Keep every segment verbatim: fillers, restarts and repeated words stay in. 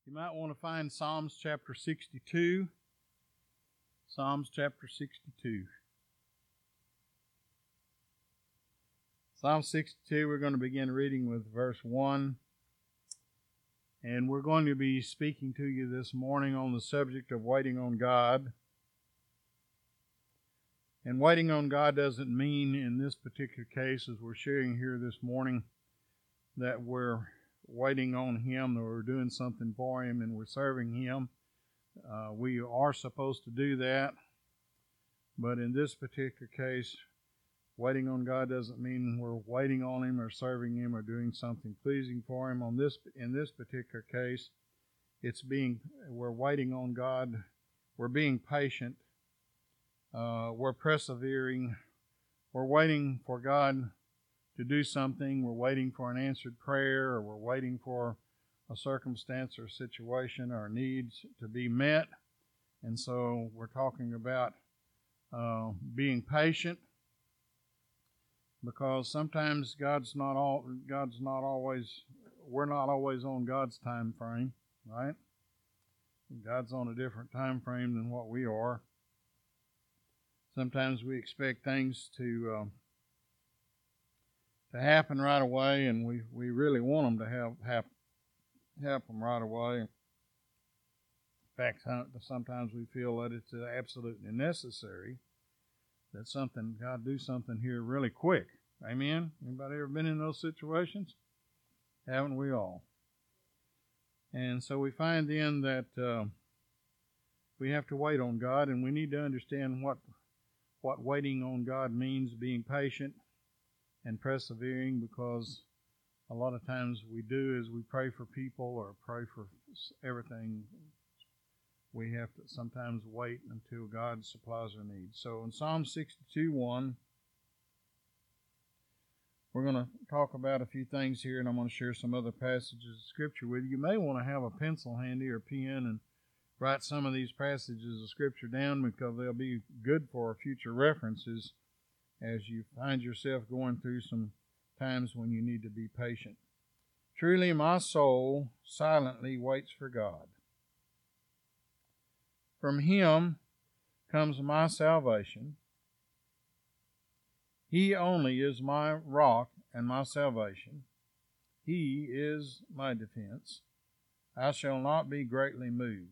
You might want to find Psalms chapter sixty-two. Psalms chapter sixty-two. Psalm sixty-two, we're going to begin reading with verse one. And we're going to be speaking to you this morning on the subject of waiting on God. And waiting on God doesn't mean, in this particular case, as we're sharing here this morning, that we're waiting on Him, that we're doing something for Him and we're serving Him. Uh, we are supposed to do that. But in this particular case, waiting on God doesn't mean we're waiting on Him or serving Him or doing something pleasing for Him. On this, in this particular case, it's being we're waiting on God. We're being patient. Uh, we're persevering. We're waiting for God to do something. We're waiting for an answered prayer, or we're waiting for a circumstance or situation or needs to be met. And so we're talking about uh, being patient, because sometimes God's not all God's not always we're not always on God's time frame, right? God's on a different time frame than what we are. Sometimes we expect things to uh, to happen right away, and we, we really want them to have happen happen right away. In fact, sometimes we feel that it's absolutely necessary that something God do something here really quick. Amen? Anybody ever been in those situations? Haven't we all? And so we find then that uh, we have to wait on God, and we need to understand what what waiting on God means, being patient and persevering, because a lot of times we do is we pray for people or pray for everything. We have to sometimes wait until God supplies our needs. So in Psalm sixty-two, one, we're going to talk about a few things here, and I'm going to share some other passages of Scripture with you. You may want to have a pencil handy or pen and write some of these passages of Scripture down, because they'll be good for future references as you find yourself going through some times when you need to be patient. Truly my soul silently waits for God. From Him comes my salvation. He only is my rock and my salvation. He is my defense. I shall not be greatly moved.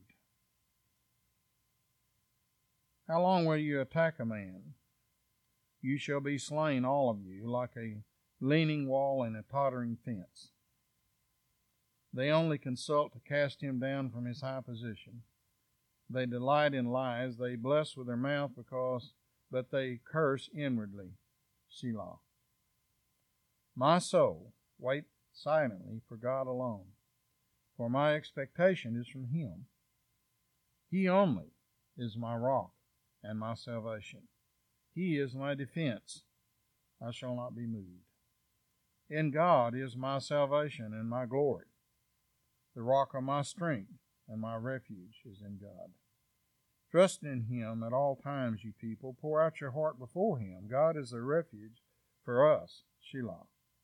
How long will you attack a man? You shall be slain, all of you, like a leaning wall and a tottering fence. They only consult to cast him down from his high position. They delight in lies. They bless with their mouth, because, but they curse inwardly. Selah. My soul, wait silently for God alone, for my expectation is from Him. He only is my rock and my salvation. He is my defense. I shall not be moved. In God is my salvation and my glory. The rock of my strength and my refuge is in God. Trust in Him at all times, you people. Pour out your heart before Him. God is a refuge for us. Selah.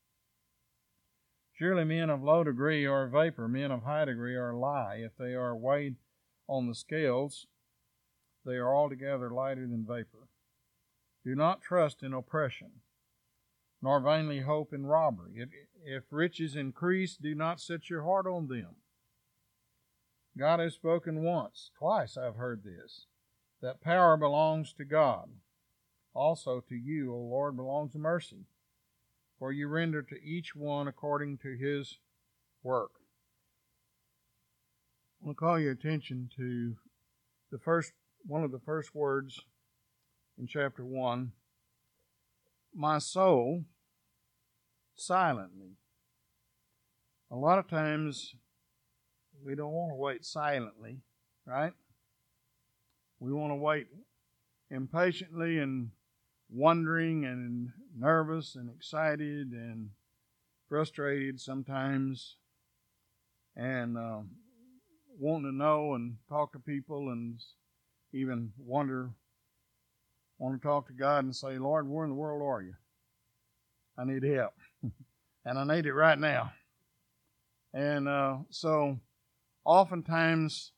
Surely men of low degree are vapor, men of high degree are lie. If they are weighed on the scales, they are altogether lighter than vapor. Do not trust in oppression, nor vainly hope in robbery. If, if riches increase, do not set your heart on them. God has spoken once, twice I've heard this, that power belongs to God. Also to you, O Lord, belongs mercy, for you render to each one according to his work. I want to call your attention to the first one of the first words in chapter one. My soul silently. A lot of times we don't want to wait silently, right? We want to wait impatiently and wondering and nervous and excited and frustrated sometimes, and uh, wanting to know and talk to people, and even wonder, want to talk to God and say, Lord, where in the world are you? I need help. And I need it right now. And uh, so oftentimes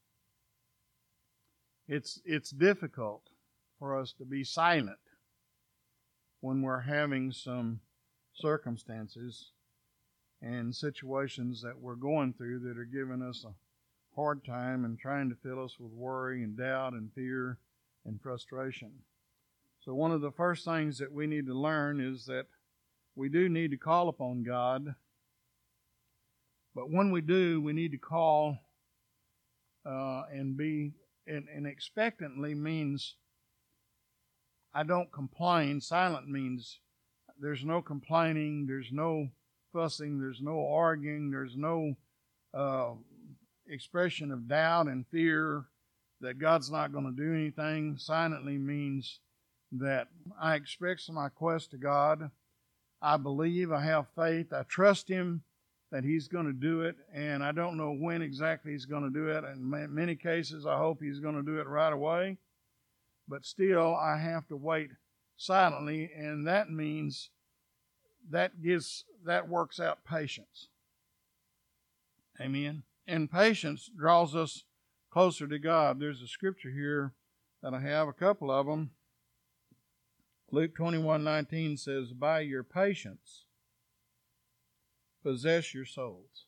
it's it's difficult for us to be silent when we're having some circumstances and situations that we're going through that are giving us a hard time and trying to fill us with worry and doubt and fear and frustration. So one of the first things that we need to learn is that we do need to call upon God, but when we do, we need to call uh, and be, and, and expectantly means I don't complain. Silent means there's no complaining, there's no fussing, there's no arguing, there's no uh, expression of doubt and fear that God's not going to do anything. Silently means that I express my quest to God. I believe, I have faith, I trust Him that He's going to do it, and I don't know when exactly He's going to do it. In many cases, I hope He's going to do it right away. But still, I have to wait silently, and that means that gives that works out patience. Amen. And patience draws us closer to God. There's a scripture here that I have, a couple of them. Luke twenty-one nineteen says, "By your patience possess your souls."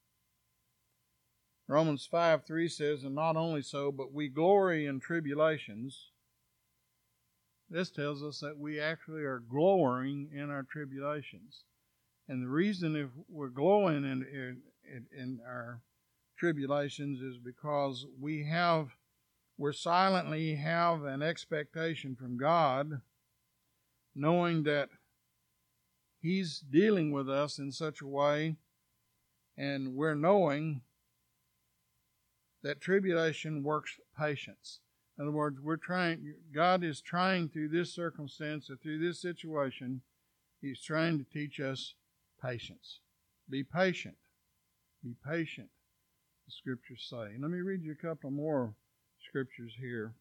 Romans five three says, "And not only so, but we glory in tribulations." This tells us that we actually are glorying in our tribulations. And the reason if we're glowing in, in, in our tribulations is because we have, we're silently have an expectation from God, knowing that He's dealing with us in such a way, and we're knowing that tribulation works patience. In other words, we're trying, God is trying through this circumstance or through this situation, He's trying to teach us patience. Be patient. Be patient, the scriptures say. Let me read you a couple more scriptures here.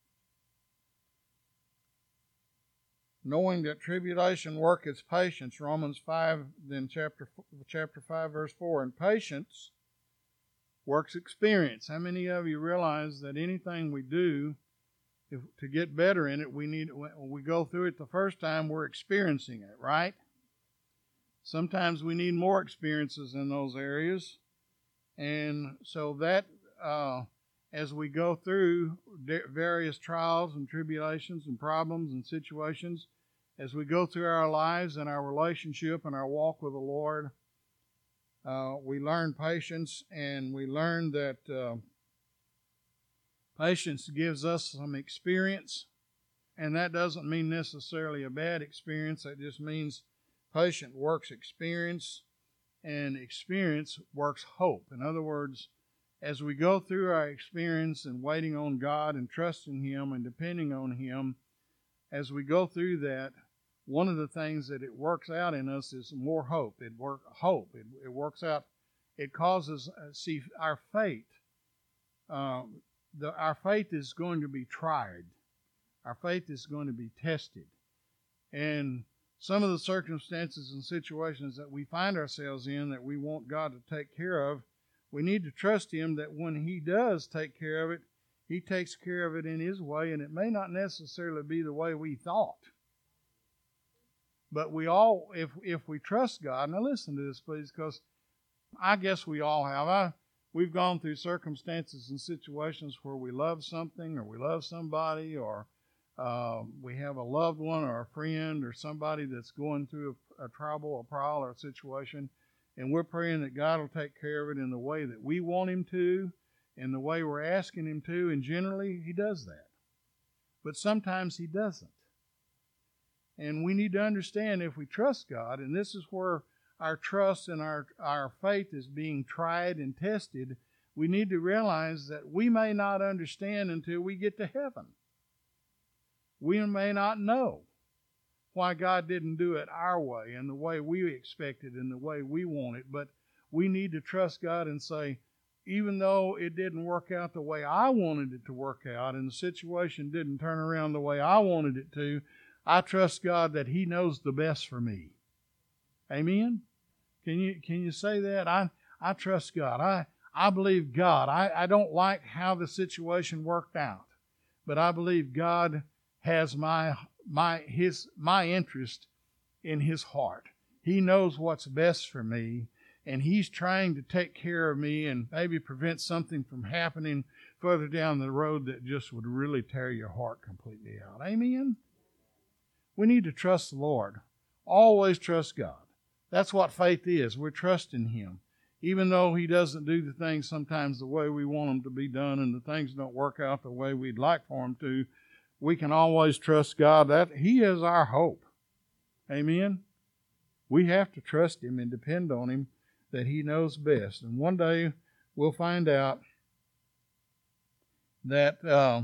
Knowing that tribulation worketh patience, Romans five, then chapter chapter five, verse four, and patience works experience. How many of you realize that anything we do, if, to get better in it, we need, when we go through it the first time, we're experiencing it, right? Sometimes we need more experiences in those areas. And so that, uh, as we go through various trials and tribulations and problems and situations, as we go through our lives and our relationship and our walk with the Lord, Uh, we learn patience, and we learn that uh, patience gives us some experience, and that doesn't mean necessarily a bad experience. That just means patient works experience, and experience works hope. In other words, as we go through our experience and waiting on God and trusting Him and depending on Him, as we go through that, one of the things that it works out in us is more hope. It work hope. It, it works out. It causes uh, see our faith. Um, the, our faith is going to be tried. Our faith is going to be tested, and some of the circumstances and situations that we find ourselves in that we want God to take care of, we need to trust Him that when He does take care of it, He takes care of it in His way, and it may not necessarily be the way we thought. But we all, if if we trust God, now listen to this, please, because I guess we all have. I, we've gone through circumstances and situations where we love something or we love somebody, or uh, we have a loved one or a friend or somebody that's going through a, a trouble, a trial, or a situation, and we're praying that God will take care of it in the way that we want Him to, in the way we're asking Him to, and generally He does that. But sometimes He doesn't. And we need to understand, if we trust God, and this is where our trust and our, our faith is being tried and tested, we need to realize that we may not understand until we get to heaven. We may not know why God didn't do it our way and the way we expected and the way we want it, but we need to trust God and say, even though it didn't work out the way I wanted it to work out and the situation didn't turn around the way I wanted it to, I trust God that He knows the best for me. Amen? Can you can you say that? I I trust God. I, I believe God. I, I don't like how the situation worked out, but I believe God has my my his my interest in his heart. He knows what's best for me, and he's trying to take care of me and maybe prevent something from happening further down the road that just would really tear your heart completely out. Amen? We need to trust the Lord. Always trust God. That's what faith is. We're trusting him. Even though he doesn't do the things sometimes the way we want them to be done and the things don't work out the way we'd like for them to, we can always trust God. That he is our hope. Amen? We have to trust him and depend on him that he knows best. And one day we'll find out that uh,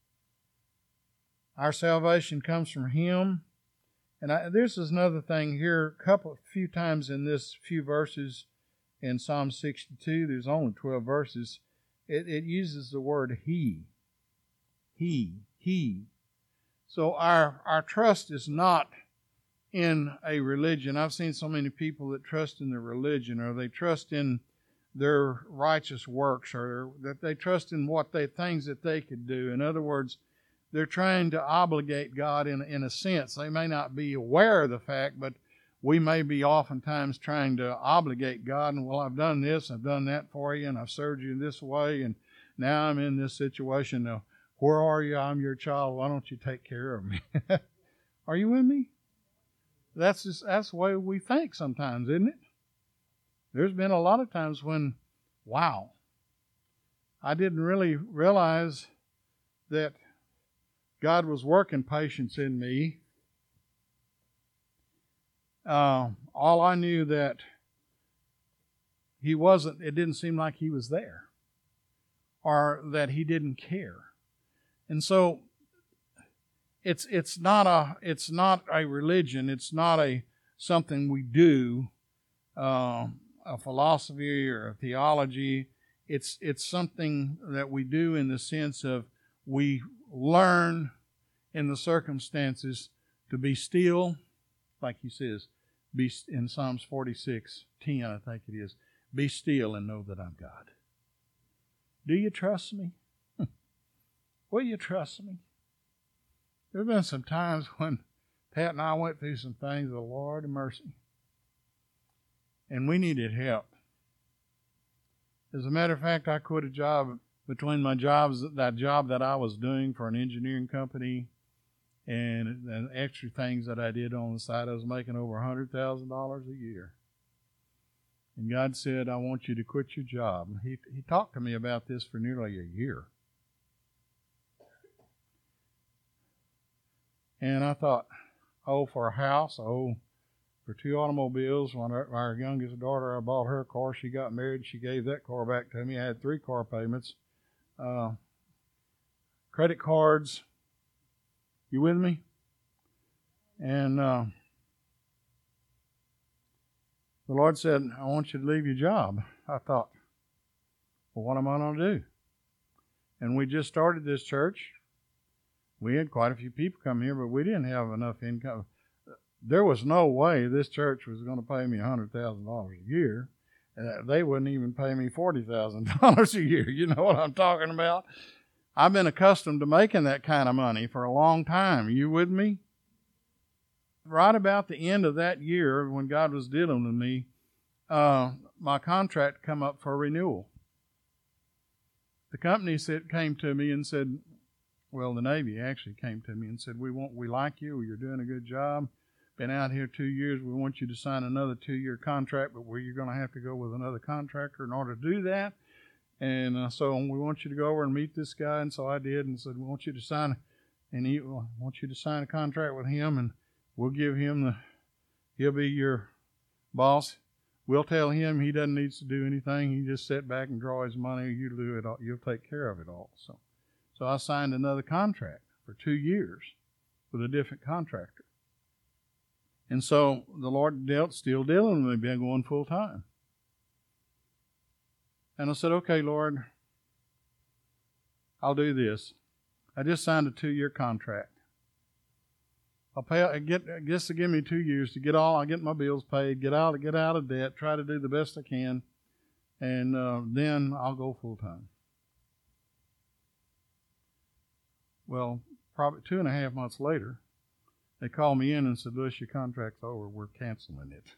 our salvation comes from him. And I, this is another thing here, a couple, few times in this few verses in Psalm sixty-two, there's only twelve verses, it, it uses the word he. He. He. So our, our trust is not in a religion. I've seen so many people that trust in their religion, or they trust in their righteous works, or that they trust in what they things that they could do. In other words, they're trying to obligate God in, in a sense. They may not be aware of the fact, but we may be oftentimes trying to obligate God. And, well, I've done this, I've done that for you, and I've served you in this way, and now I'm in this situation. Now, where are you? I'm your child. Why don't you take care of me? Are you with me? That's just, that's the way we think sometimes, isn't it? There's been a lot of times when, wow, I didn't really realize that God was working patience in me. Uh, all I knew that he wasn't, it didn't seem like he was there, or that he didn't care. And so it's it's not a it's not a religion. It's not a something we do, uh, a philosophy or a theology. It's it's something that we do in the sense of we learn in the circumstances to be still, like he says, be in Psalms forty-six ten, I think it is. Be still and know that I'm God. Do you trust me? Will you trust me? There have been some times when Pat and I went through some things, the Lord have mercy, and we needed help. As a matter of fact, I quit a job between my jobs, that job that I was doing for an engineering company and, and extra things that I did on the side. I was making over one hundred thousand dollars a year. And God said, I want you to quit your job. He, he talked to me about this for nearly a year. And I thought, oh, for a house, oh, for two automobiles. When our, our youngest daughter, I bought her a car. She got married. She gave that car back to me. I had three car payments. Uh, credit cards. You with me? And uh, the Lord said, I want you to leave your job. I thought, well, what am I going to do? And we just started this church. We had quite a few people come here, but we didn't have enough income. There was no way this church was going to pay me one hundred thousand dollars a year. Uh, they wouldn't even pay me forty thousand dollars a year. You know what I'm talking about? I've been accustomed to making that kind of money for a long time. Are you with me? Right about the end of that year, when God was dealing with me, uh, my contract come up for renewal. The company said, came to me and said, well, the Navy actually came to me and said, we want, we like you. You're doing a good job. Been out here two years. We want you to sign another two-year contract, but where you're going to have to go with another contractor in order to do that. And uh, so we want you to go over and meet this guy. And so I did, and said, we want you to sign, and he well, want you to sign a contract with him, and we'll give him the, he'll be your boss. We'll tell him he doesn't need to do anything. He just sit back and draw his money. You do it all. You'll take care of it all. So, so I signed another contract for two years with a different contractor. And so the Lord dealt, still dealing with me, been going full time. And I said, okay, Lord, I'll do this. I just signed a two-year contract. I'll pay. I get. I guess to give me two years to get all. I get my bills paid. Get out. Get out of debt. Try to do the best I can. and uh, then I'll go full time. Well, probably two and a half months later, they called me in and said, "Louis, your contract's over. We're canceling it."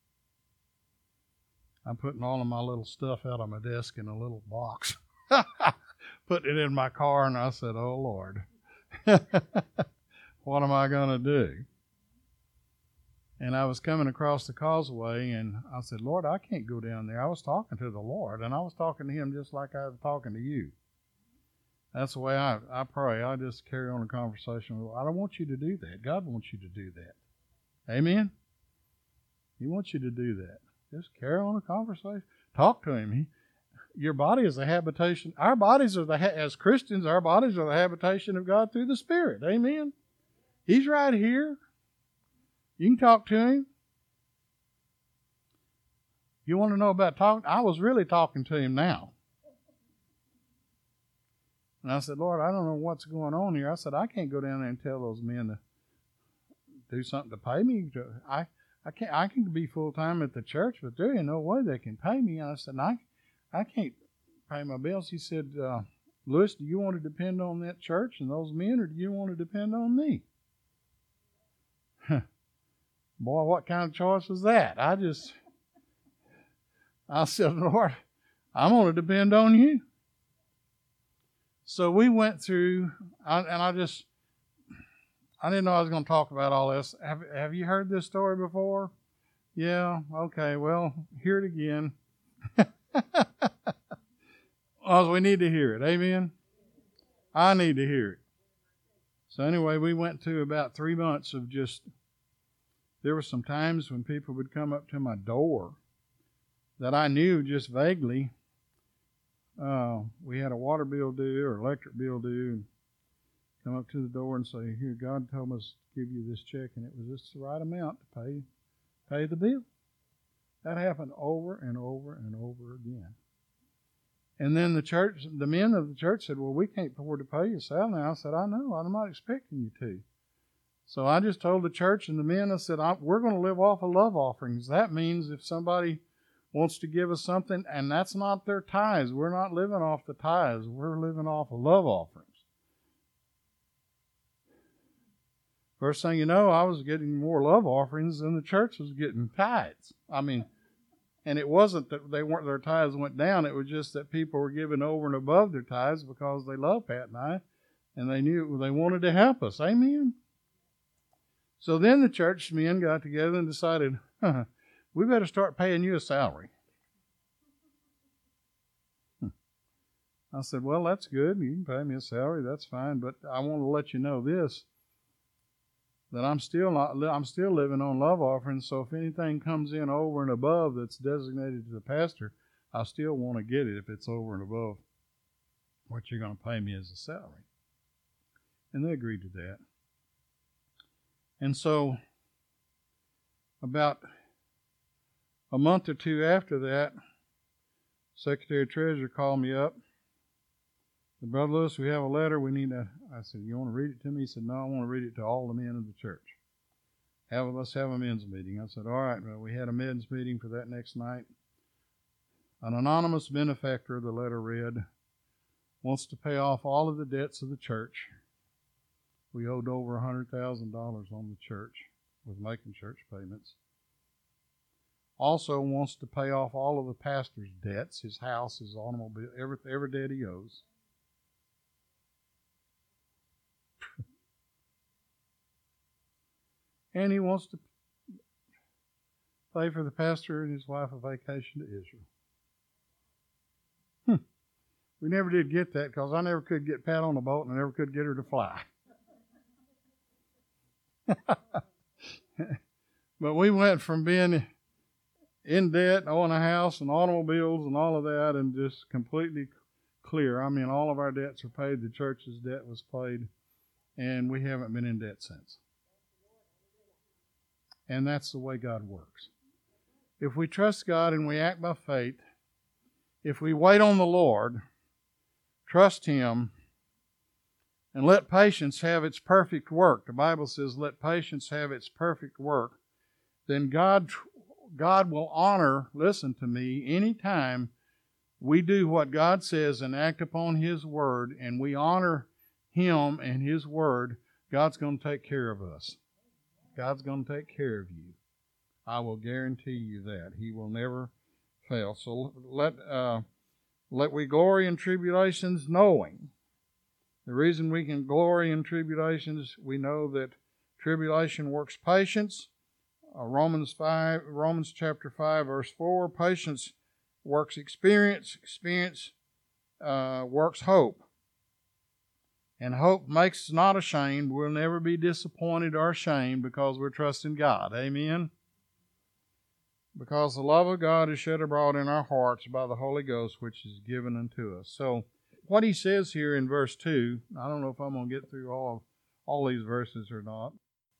I'm putting all of my little stuff out on my desk in a little box, putting it in my car, and I said, "Oh, Lord, what am I going to do?" And I was coming across the causeway, and I said, "Lord, I can't go down there." I was talking to the Lord, and I was talking to him just like I was talking to you. That's the way I, I pray. I just carry on a conversation. I don't want you to do that. God wants you to do that. Amen? He wants you to do that. Just carry on a conversation. Talk to him. He, your body is a habitation. Our bodies are the, as Christians, our bodies are the habitation of God through the Spirit. Amen? He's right here. You can talk to him. You want to know about talking? I was really talking to him now. And I said, "Lord, I don't know what's going on here." I said, "I can't go down there and tell those men to do something to pay me. To, I, I can't. I can be full time at the church, but there ain't no way they can pay me." And I said, "I, I can't pay my bills." He said, uh, "Louis, do you want to depend on that church and those men, or do you want to depend on me?" Boy, what kind of choice was that? I just, I said, "Lord, I'm going to depend on you." So we went through, and I just, I didn't know I was going to talk about all this. Have, have you heard this story before? Yeah, okay, well, hear it again. Well, we need to hear it, amen? I need to hear it. So anyway, we went through about three months of just, there were some times when people would come up to my door that I knew just vaguely, Uh, we had a water bill due or electric bill due, and come up to the door and say, "Here, God told us to give you this check," and it was just the right amount to pay pay the bill. That happened over and over and over again. And then the church, the men of the church said, "Well, we can't afford to pay you salary." I said, "I know, I'm not expecting you to." So I just told the church and the men, I said, I, "We're going to live off of love offerings." That means if somebody wants to give us something, and that's not their tithes. We're not living off the tithes. We're living off of love offerings. First thing you know, I was getting more love offerings than the church was getting tithes. I mean, and it wasn't that they weren't their tithes went down. It was just that people were giving over and above their tithes because they love Pat and I, and they knew they wanted to help us. Amen? So then the church men got together and decided, huh, we better start paying you a salary. I said, "Well, that's good. You can pay me a salary. That's fine. But I want to let you know this, that I'm still not, I'm still living on love offerings. So if anything comes in over and above that's designated to the pastor, I still want to get it if it's over and above what you're going to pay me as a salary." And they agreed to that. And so about a month or two after that, Secretary of Treasury called me up. Said, "Brother Louis, we have a letter. We need to." I said, "You want to read it to me?" He said, "No, I want to read it to all the men of the church. Have let's have a men's meeting." I said, "All right." Well, we had a men's meeting for that next night. An anonymous benefactor, the letter read, wants to pay off all of the debts of the church. We owed over one hundred thousand dollars on the church with making church payments. Also wants to pay off all of the pastor's debts, his house, his automobile, every, every debt he owes. And he wants to pay for the pastor and his wife a vacation to Israel. Hmm. We never did get that because I never could get Pat on the boat and I never could get her to fly. But we went from being in debt, owning a house and automobiles and all of that, and just completely clear. I mean, all of our debts are paid. The church's debt was paid, and we haven't been in debt since. And that's the way God works. If we trust God and we act by faith, if we wait on the Lord, trust Him, and let patience have its perfect work. The Bible says, let patience have its perfect work. Then God, God will honor, listen to me, any time we do what God says and act upon His Word, and we honor Him and His Word, God's going to take care of us. God's going to take care of you. I will guarantee you that. He will never fail. So let uh, let we glory in tribulations, knowing. The reason we can glory in tribulations, we know that tribulation works patience. Uh, Romans five, Romans chapter five, verse four. Patience works experience. Experience uh, works hope. And hope makes us not ashamed. We'll never be disappointed or ashamed because we're trusting God. Amen? Because the love of God is shed abroad in our hearts by the Holy Ghost, which is given unto us. So, what he says here in verse two, I don't know if I'm going to get through all, all these verses or not.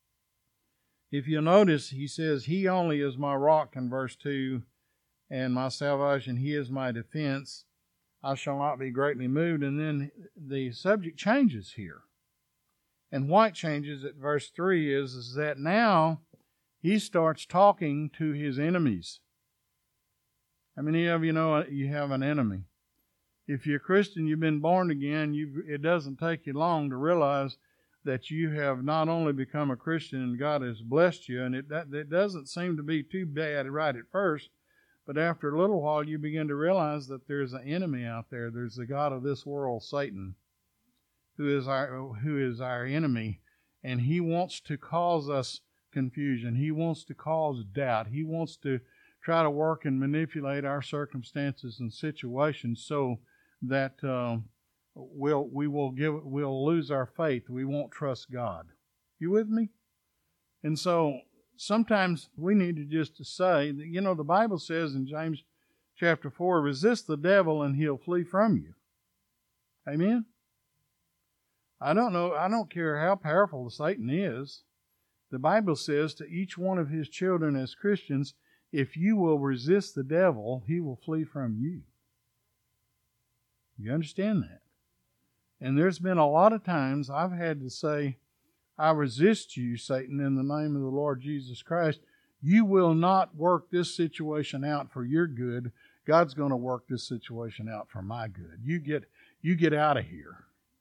If you notice, he says, He only is my rock in verse two, and my salvation, He is my defense. I shall not be greatly moved. And then the subject changes here. And why it changes at verse three is, is that now he starts talking to his enemies. How many of you know you have an enemy? If you're a Christian, you've been born again, you it doesn't take you long to realize that you have not only become a Christian and God has blessed you, and it, that, it doesn't seem to be too bad right at first, but after a little while you begin to realize that there's an enemy out there. There's the god of this world, Satan, who is our who is our enemy, and he wants to cause us confusion. He wants to cause doubt. He wants to try to work and manipulate our circumstances and situations so that uh, we'll we will give we'll lose our faith. We won't trust God. You with me? And so sometimes we need to just to say that, you know, the Bible says in James chapter four, resist the devil and he'll flee from you. Amen? I don't know, I don't care how powerful Satan is. The Bible says to each one of his children as Christians, if you will resist the devil, he will flee from you. You understand that? And there's been a lot of times I've had to say, I resist you, Satan, in the name of the Lord Jesus Christ. You will not work this situation out for your good. God's going to work this situation out for my good. You get, you get out of here.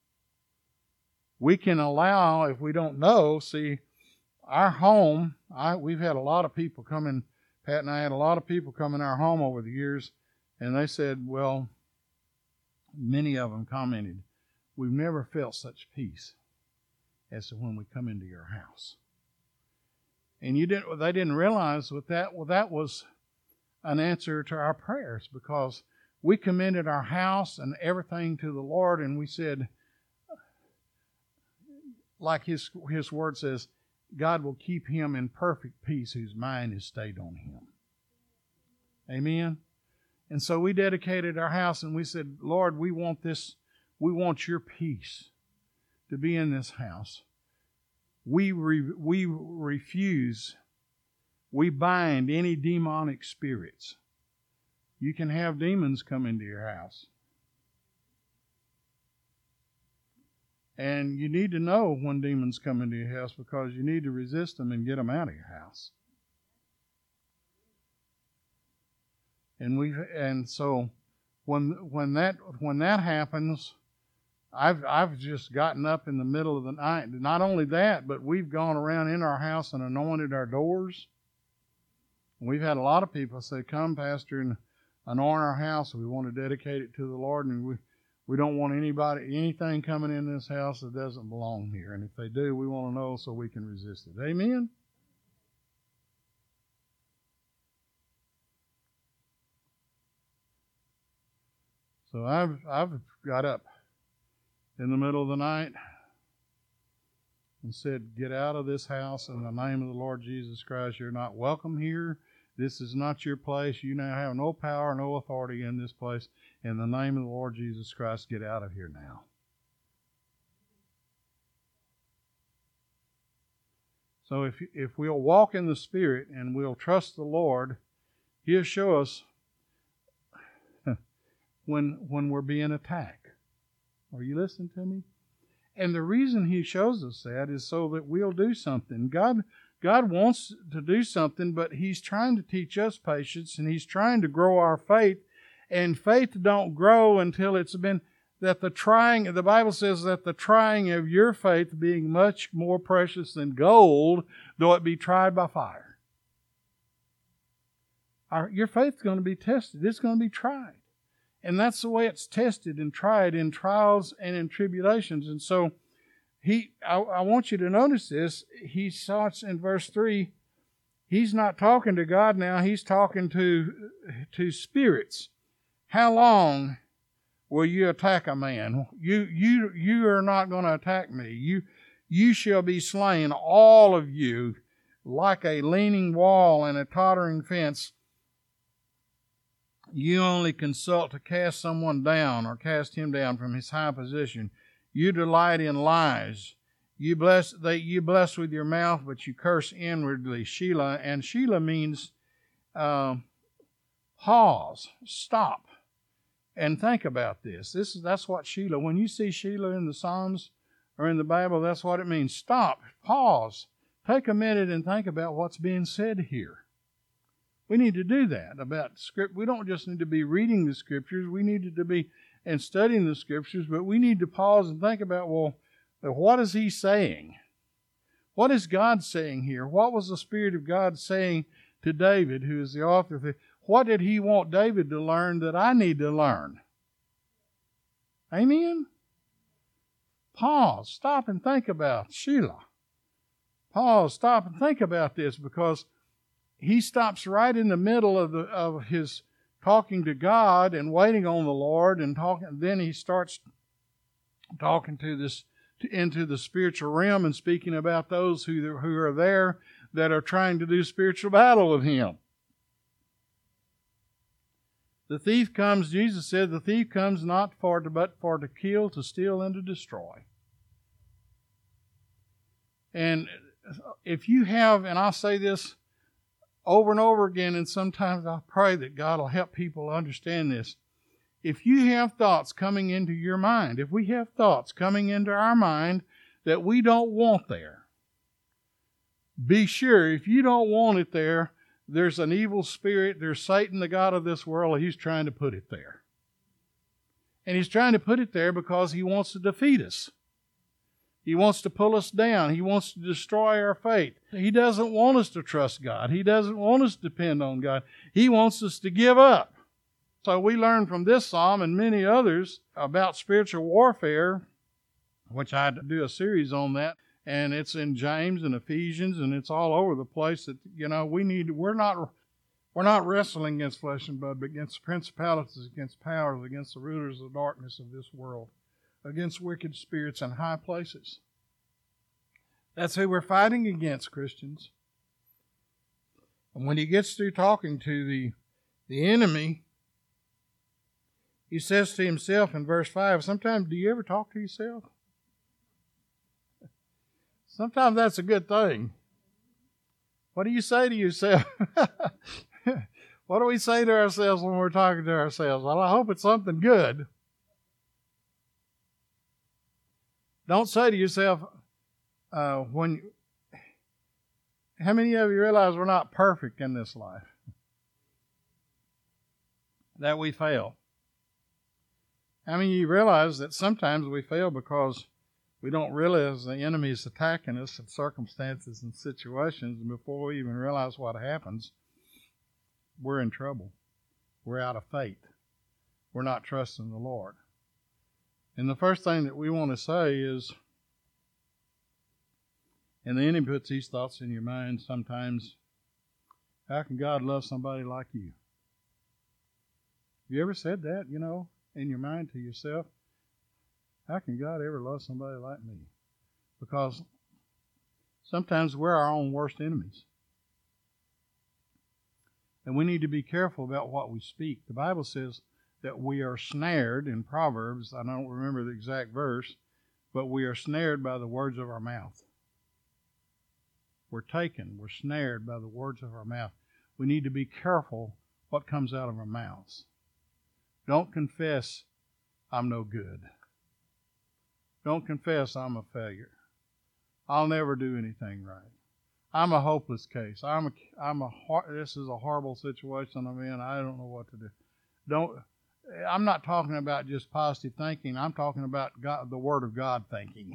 We can allow, if we don't know, see, our home, I, we've had a lot of people come in, Pat and I had a lot of people come in our home over the years, and they said, well, many of them commented, we've never felt such peace as to when we come into your house. And you didn't, they didn't realize with that, well, that was an answer to our prayers, because we commended our house and everything to the Lord, and we said, like his, his word says, God will keep him in perfect peace whose mind is stayed on him. Amen? And so we dedicated our house and we said, Lord, we want this, we want your peace to be in this house. We re, we refuse, we bind any demonic spirits. You can have demons come into your house. And you need to know when demons come into your house, because you need to resist them and get them out of your house. And we and so when when that when that happens, I've I've just gotten up in the middle of the night. Not only that, but we've gone around in our house and anointed our doors. We've had a lot of people say, "Come, Pastor, and anoint our house. We want to dedicate it to the Lord, and we." We don't want anybody, anything coming in this house that doesn't belong here. And if they do, we want to know so we can resist it. Amen? So I've I've got up in the middle of the night and said, get out of this house in the name of the Lord Jesus Christ. You're not welcome here. This is not your place. You now have no power, no authority in this place. In the name of the Lord Jesus Christ, get out of here now. So if if we'll walk in the Spirit and we'll trust the Lord, He'll show us when when we're being attacked. Are you listening to me? And the reason He shows us that is so that we'll do something. God God wants to do something, but He's trying to teach us patience, and He's trying to grow our faith. And faith don't grow until it's been, that the trying, the Bible says that the trying of your faith being much more precious than gold, though it be tried by fire. Our, your faith's going to be tested. It's going to be tried. And that's the way it's tested and tried in trials and in tribulations. And so he, I, I want you to notice this. He starts in verse three. He's not talking to God now. He's talking to, to spirits. How long will you attack a man? You, you, you are not going to attack me. You, you shall be slain, all of you, like a leaning wall and a tottering fence. You only consult to cast someone down or cast him down from his high position. You delight in lies. You bless that you bless with your mouth, but you curse inwardly. Sheila, and Sheila means uh, pause, stop, and think about this. This is that's what Sheila. When you see Sheila in the Psalms or in the Bible, that's what it means. Stop, pause, take a minute, and think about what's being said here. We need to do that about script. We don't just need to be reading the Scriptures. We need to be and studying the Scriptures, but we need to pause and think about, well, what is he saying? What is God saying here? What was the Spirit of God saying to David, who is the author of it? What did he want David to learn that I need to learn? Amen? Pause, stop and think about Sheila. Pause, stop and think about this, because he stops right in the middle of the of his talking to God and waiting on the Lord and talking. Then he starts talking to this into the spiritual realm and speaking about those who who are there that are trying to do spiritual battle with him. The thief comes, Jesus said, the thief comes not for to, but for to kill, to steal, and to destroy. And if you have, and I'll say this over and over again, and sometimes I pray that God will help people understand this. If you have thoughts coming into your mind, if we have thoughts coming into our mind that we don't want there, be sure if you don't want it there, there's an evil spirit, there's Satan, the god of this world, he's trying to put it there. And he's trying to put it there because he wants to defeat us. He wants to pull us down. He wants to destroy our faith. He doesn't want us to trust God. He doesn't want us to depend on God. He wants us to give up. So we learn from this psalm and many others about spiritual warfare, which I do a series on that. And it's in James and Ephesians, and it's all over the place that, you know, we need, we're not, we're not wrestling against flesh and blood, but against principalities, against powers, against the rulers of darkness of this world, against wicked spirits in high places. That's who we're fighting against, Christians. And when he gets through talking to the, the enemy, he says to himself in verse five, sometimes, do you ever talk to yourself? Sometimes that's a good thing. What do you say to yourself? What do we say to ourselves when we're talking to ourselves? Well, I hope it's something good. Don't say to yourself, uh, when, how many of you realize we're not perfect in this life? That we fail. How many of you realize that sometimes we fail because we don't realize the enemy is attacking us in circumstances and situations, and before we even realize what happens, we're in trouble. We're out of faith. We're not trusting the Lord. And the first thing that we want to say is, and the enemy puts these thoughts in your mind sometimes, how can God love somebody like you? Have you ever said that, you know, in your mind to yourself? How can God ever love somebody like me? Because sometimes we're our own worst enemies. And we need to be careful about what we speak. The Bible says that we are snared in Proverbs. I don't remember the exact verse, but we are snared by the words of our mouth. We're taken, we're snared by the words of our mouth. We need to be careful what comes out of our mouths. Don't confess, I'm no good. Don't confess, I'm a failure. I'll never do anything right. I'm a hopeless case. I'm a, I'm a, this is a horrible situation I'm in. I don't know what to do. Don't, I'm not talking about just positive thinking. I'm talking about God, the Word of God thinking.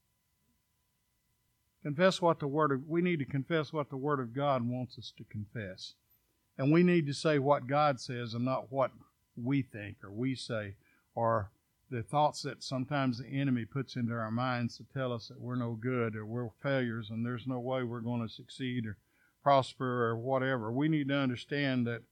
Confess what the Word of, we need to confess what the Word of God wants us to confess. And we need to say what God says and not what we think or we say, or the thoughts that sometimes the enemy puts into our minds to tell us that we're no good or we're failures and there's no way we're going to succeed or prosper or whatever. We need to understand that.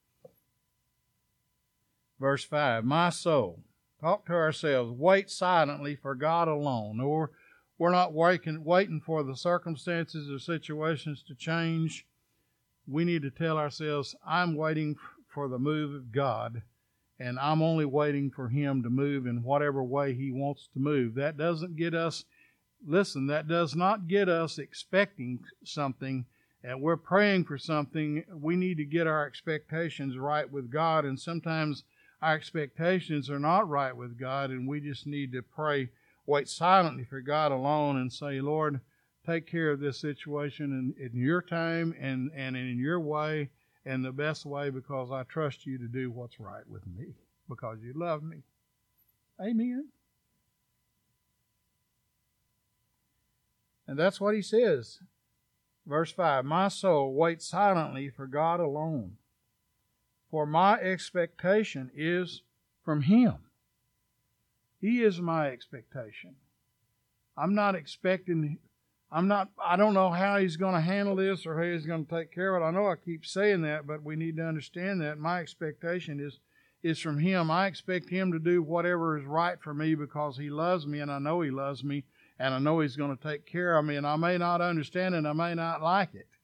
Verse five, my soul, talk to ourselves, wait silently for God alone. Or we're not waiting, waiting for the circumstances or situations to change. We need to tell ourselves, I'm waiting for the move of God, and I'm only waiting for Him to move in whatever way He wants to move. That doesn't get us, listen, that does not get us expecting something, and we're praying for something. We need to get our expectations right with God, and sometimes our expectations are not right with God, and we just need to pray, wait silently for God alone and say, Lord, take care of this situation in, in your time and, and in your way and the best way, because I trust you to do what's right with me because you love me. Amen. And that's what he says. Verse five, my soul waits silently for God alone, for my expectation is from Him. He is my expectation. I'm not expecting, I'm not, I don't know how He's going to handle this or how He's going to take care of it. I know I keep saying that, but we need to understand that my expectation is, is from Him. I expect Him to do whatever is right for me because He loves me, and I know He loves me, and I know He's going to take care of me, and I may not understand it, I may not like it.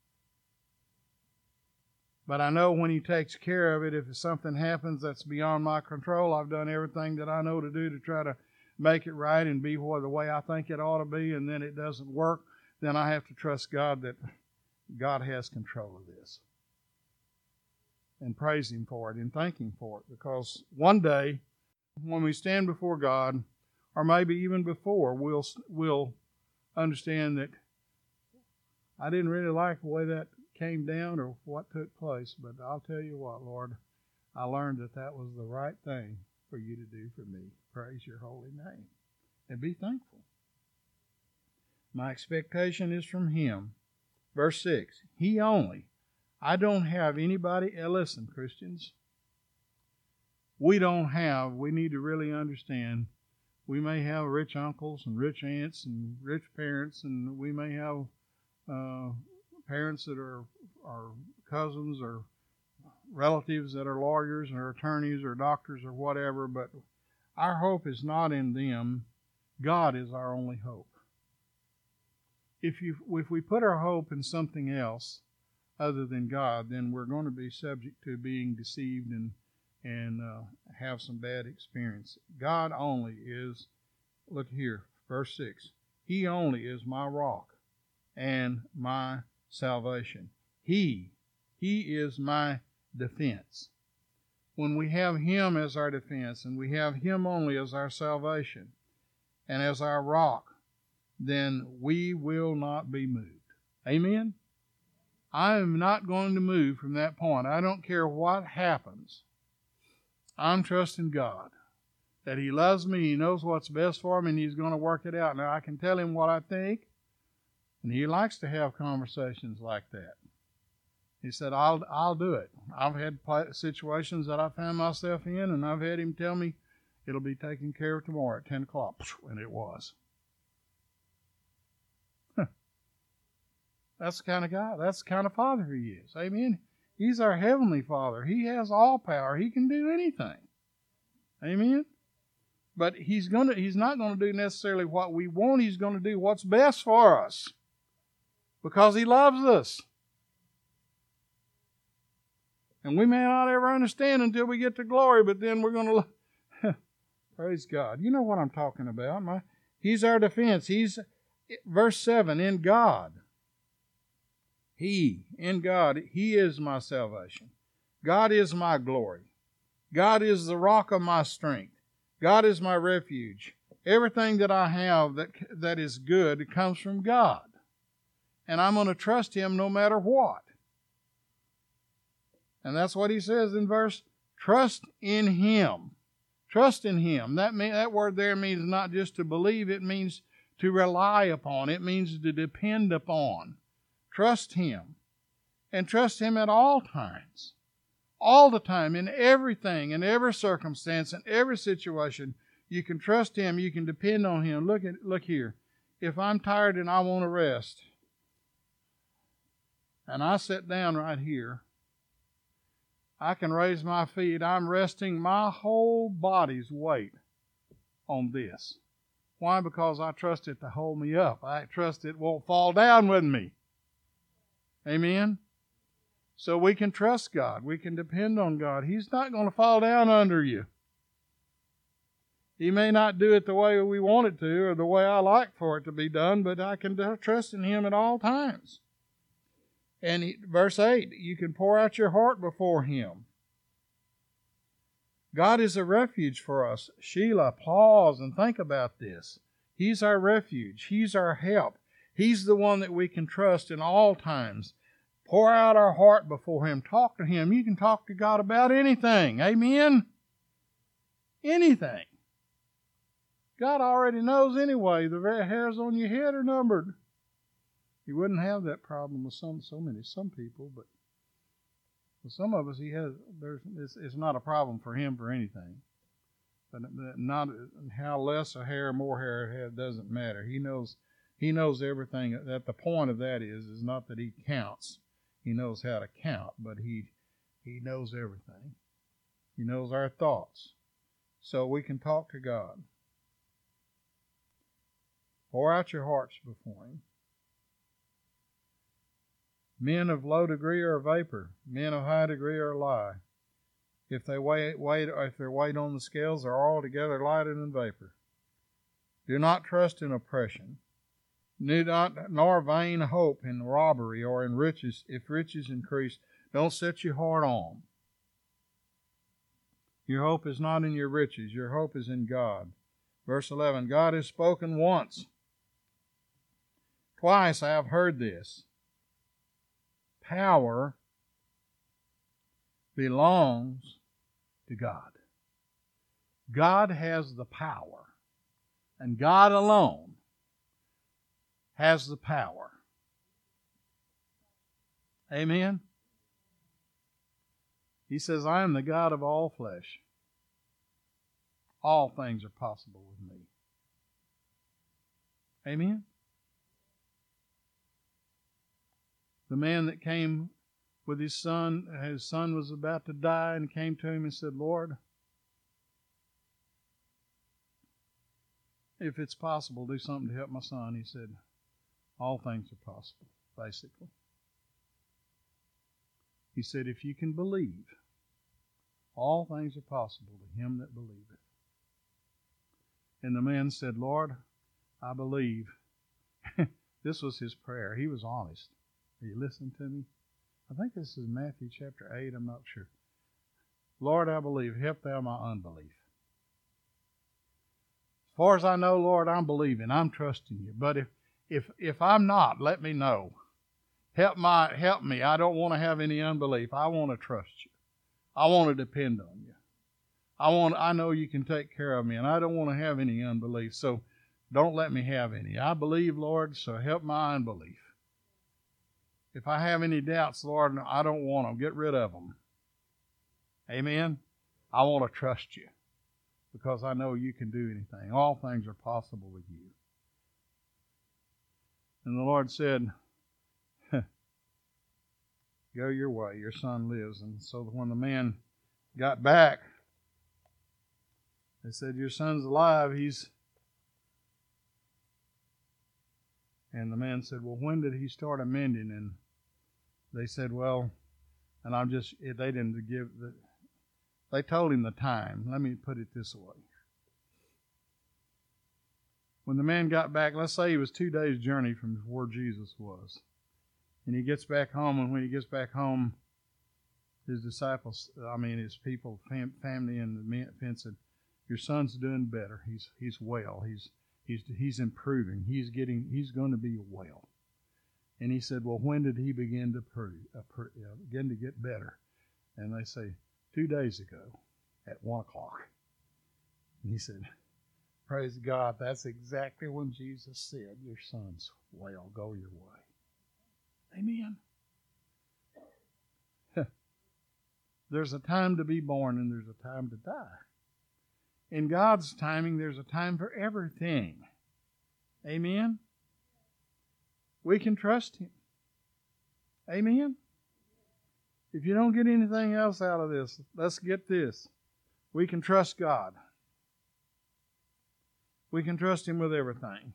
But I know when He takes care of it, if something happens that's beyond my control, I've done everything that I know to do to try to make it right and be the way I think it ought to be, and then it doesn't work, then I have to trust God that God has control of this. And praise Him for it and thank Him for it. Because one day, when we stand before God, or maybe even before, we'll, we'll understand that I didn't really like the way that came down or what took place, but I'll tell you what, Lord, I learned that that was the right thing for you to do for me. Praise your holy name and be thankful. My expectation is from Him. Verse six, He only. I don't have anybody, listen, Christians, we don't have, we need to really understand, we may have rich uncles and rich aunts and rich parents, and we may have uh, parents that are, are cousins or relatives that are lawyers or attorneys or doctors or whatever, but our hope is not in them. God is our only hope. If you if we put our hope in something else other than God, then we're going to be subject to being deceived and and uh, have some bad experience. God only is, look here, verse six, He only is my rock and my salvation. He, He is my defense. When we have Him as our defense and we have Him only as our salvation and as our rock, then we will not be moved. Amen? I am not going to move from that point. I don't care what happens. I'm trusting God that He loves me, He knows what's best for me, and He's going to work it out. Now, I can tell Him what I think, and He likes to have conversations like that. He said, I'll I'll do it. I've had situations that I found myself in, and I've had Him tell me it'll be taken care of tomorrow at ten o'clock, and it was. That's the kind of guy, that's the kind of Father He is. Amen. He's our Heavenly Father. He has all power. He can do anything. Amen. But He's gonna He's not going to do necessarily what we want. He's going to do what's best for us because He loves us. And we may not ever understand until we get to glory, but then we're going to look. Praise God. You know what I'm talking about. My, he's our defense. He's, verse seven, in God. He, in God, He is my salvation. God is my glory. God is the rock of my strength. God is my refuge. Everything that I have that, that is good comes from God. And I'm going to trust Him no matter what. And that's what he says in verse Trust in Him. Trust in Him. That mean, that word there means not just to believe. It means to rely upon. It means to depend upon. Trust Him. And trust Him at all times. All the time, in everything, in every circumstance, in every situation. You can trust Him. You can depend on Him. Look at look here. If I'm tired and I want to rest, and I sit down right here, I can raise my feet. I'm resting my whole body's weight on this. Why? Because I trust it to hold me up. I trust it won't fall down with me. Amen? So we can trust God. We can depend on God. He's not going to fall down under you. He may not do it the way we want it to or the way I like for it to be done, but I can trust in Him at all times. And he, verse eight, you can pour out your heart before Him. God is a refuge for us. Sheila, pause and think about this. He's our refuge. He's our help. He's the one that we can trust in all times. Pour out our heart before Him. Talk to Him. You can talk to God about anything. Amen? Anything. God already knows anyway. The very hairs on your head are numbered. He wouldn't have that problem with some, so many, some people, but with some of us, He has. There's, it's, it's not a problem for Him for anything. But not how less a hair, more hair it has doesn't matter. He knows. He knows everything. That the point of that is, is not that He counts. He knows how to count, but He, He knows everything. He knows our thoughts, so we can talk to God. Pour out your hearts before Him. Men of low degree are vapor. Men of high degree are lie. If they weigh, weigh, if they're weighed on the scales, they're altogether lighter than vapor. Do not trust in oppression, not, nor vain hope in robbery or in riches. If riches increase, don't set your heart on. Your hope is not in your riches. Your hope is in God. Verse eleven, God has spoken once. Twice I have heard this. Power belongs to God. God has the power, and God alone has the power. Amen? He says, I am the God of all flesh. All things are possible with me. Amen? The man that came with his son, his son was about to die, and came to him and said, Lord, if it's possible, do something to help my son. He said, all things are possible, basically. He said, if you can believe, all things are possible to him that believeth. And the man said, Lord, I believe. This was his prayer. He was honest. Are you listening to me? I think this is Matthew chapter eight. I'm not sure. Lord, I believe. Help thou my unbelief. As far as I know, Lord, I'm believing. I'm trusting you. But if if if I'm not, let me know. Help my help me. I don't want to have any unbelief. I want to trust you. I want to depend on you. I want. I know you can take care of me, and I don't want to have any unbelief. So don't let me have any. I believe, Lord, so help my unbelief. If I have any doubts, Lord, I don't want them. Get rid of them. Amen? I want to trust you because I know you can do anything. All things are possible with you. And the Lord said, go your way. Your son lives. And so when the man got back, they said, your son's alive. He's... And the man said, well, when did he start amending? And they said, well, and I'm just, they didn't give, the, they told him the time. Let me put it this way. When the man got back, let's say he was two days' journey from where Jesus was. And he gets back home, and when he gets back home, his disciples, I mean his people, fam, family and the men said, your son's doing better. He's he's well. He's he's he's improving. He's getting he's going to be well. And he said, well, when did he begin to prove, uh, begin to get better? And they say, two days ago at one o'clock. And he said, praise God, that's exactly when Jesus said, your son's well, go your way. Amen. There's a time to be born and there's a time to die. In God's timing, there's a time for everything. Amen. We can trust Him. Amen. If you don't get anything else out of this, let's get this. We can trust God. We can trust Him with everything.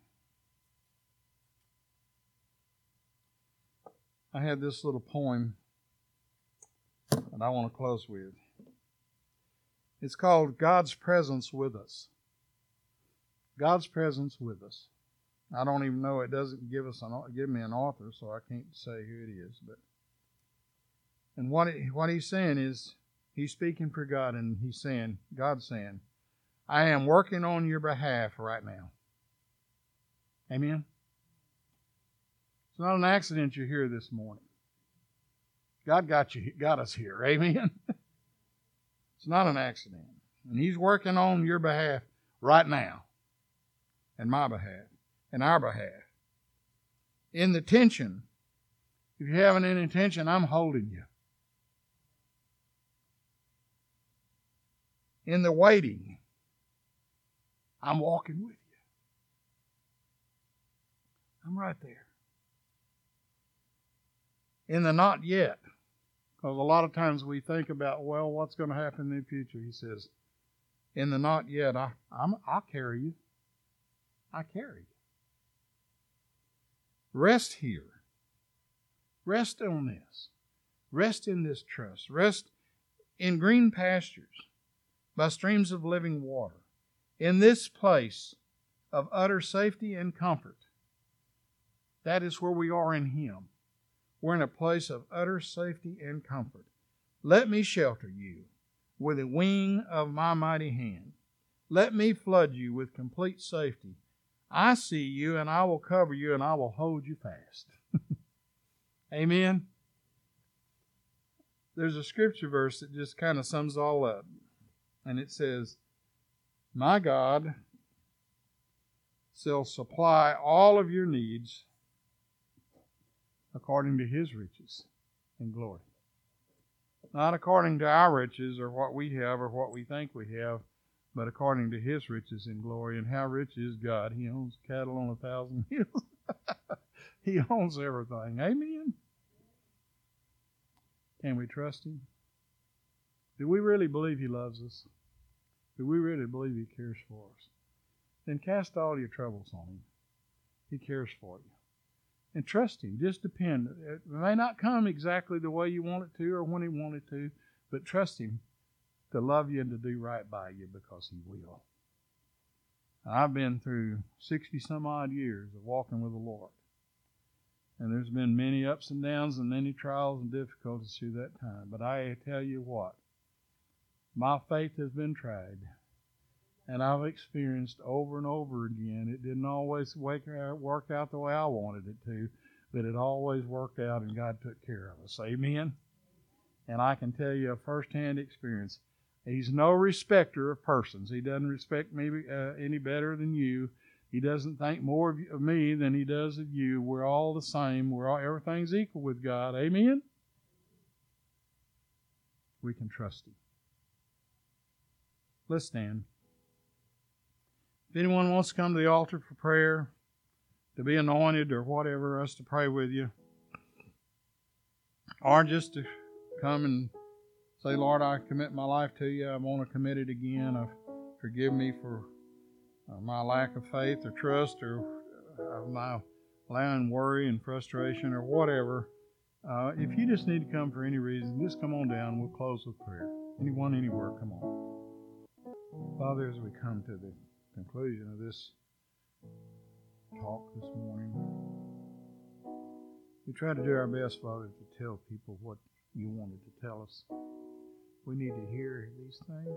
I had this little poem that I want to close with. It's called God's Presence with Us. God's Presence with Us. I don't even know, it doesn't give us an, give me an author, so I can't say who it is. But and what it, what he's saying is, he's speaking for God, and he's saying, God's saying, I am working on your behalf right now. Amen. It's not an accident you're here this morning. God got you, got us here. Amen. It's not an accident. And He's working on your behalf right now. And my behalf. And our behalf. In the tension, if you're having any tension, I'm holding you. In the waiting, I'm walking with you. I'm right there. In the not yet, because a lot of times we think about, well, what's going to happen in the future? He says, in the not yet, I, I'm, I'll carry you. I carry you. Rest here. Rest on this. Rest in this trust. Rest in green pastures by streams of living water. In this place of utter safety and comfort. That is where we are in Him. We're in a place of utter safety and comfort. Let me shelter you with the wing of my mighty hand. Let me flood you with complete safety. I see you, and I will cover you, and I will hold you fast. Amen. There's a scripture verse that just kind of sums it all up. And it says, my God shall supply all of your needs according to His riches and glory. Not according to our riches or what we have or what we think we have, but according to His riches and glory. And how rich is God? He owns cattle on a thousand hills. He owns everything. Amen. Can we trust Him? Do we really believe He loves us? Do we really believe He cares for us? Then cast all your troubles on Him. He cares for you. And trust Him. Just depend. It may not come exactly the way you want it to or when He wanted to, but trust Him to love you and to do right by you because He will. I've been through sixty some odd years of walking with the Lord. And there's been many ups and downs and many trials and difficulties through that time. But I tell you what, my faith has been tried. And I've experienced over and over again, it didn't always work out the way I wanted it to, but it always worked out and God took care of us. Amen? And I can tell you a first-hand experience. He's no respecter of persons. He doesn't respect me uh, any better than you. He doesn't think more of, of me than He does of you. We're all the same. We're all, everything's equal with God. Amen? We can trust Him. Let's stand. If anyone wants to come to the altar for prayer, to be anointed or whatever, us to pray with you, or just to come and say, Lord, I commit my life to you. I want to commit it again. Uh, forgive me for uh, my lack of faith or trust or uh, my allowing worry and frustration or whatever. Uh, if you just need to come for any reason, just come on down. We'll close with prayer. Anyone, anywhere, come on. Father, as we come to the conclusion of this talk this morning, we try to do our best, Father, to tell people what you wanted to tell us. We need to hear these things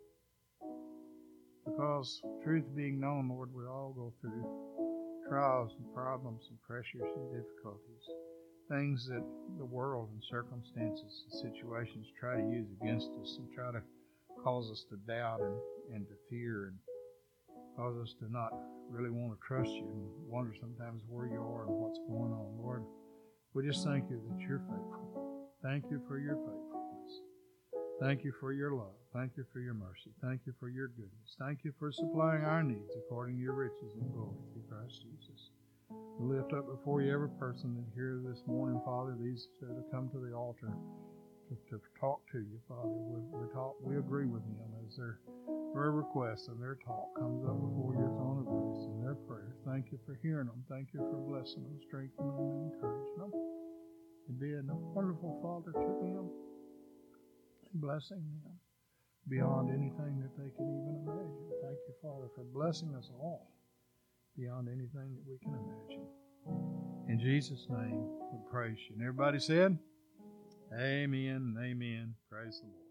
because truth being known, Lord, we all go through trials and problems and pressures and difficulties. things that the world and circumstances and situations try to use against us and try to cause us to doubt and, and to fear and cause us to not really want to trust you and wonder sometimes where you are and what's going on. Lord, we just thank you that you're faithful. Thank you for your faithfulness. Thank you for your love. Thank you for your mercy. Thank you for your goodness. Thank you for supplying our needs according to your riches and glory through Christ Jesus. We lift up before you every person that here this morning, Father, these that have come to the altar to, to talk to you, Father. We, we, talk, we agree with them as their, their request and their talk comes up before your throne of grace in their prayers. Thank you for hearing them. Thank you for blessing them, strengthening them, and encouraging them, and being a wonderful Father to them, and blessing them beyond anything that they can even imagine. Thank you, Father, for blessing us all beyond anything that we can imagine. In Jesus' name, we praise you. And everybody said, amen and amen. Praise the Lord.